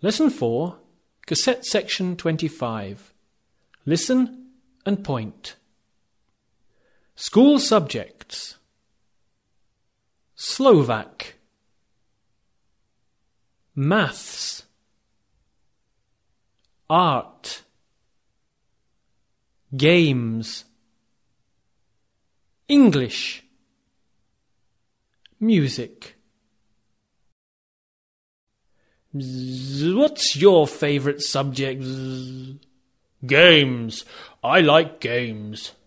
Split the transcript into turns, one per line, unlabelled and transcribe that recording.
Lesson 4, Cassette Section 25. Listen and point. School subjects: Slovak, Maths, Art, Games, English, Music. What's your favourite subject?
Games. I like games.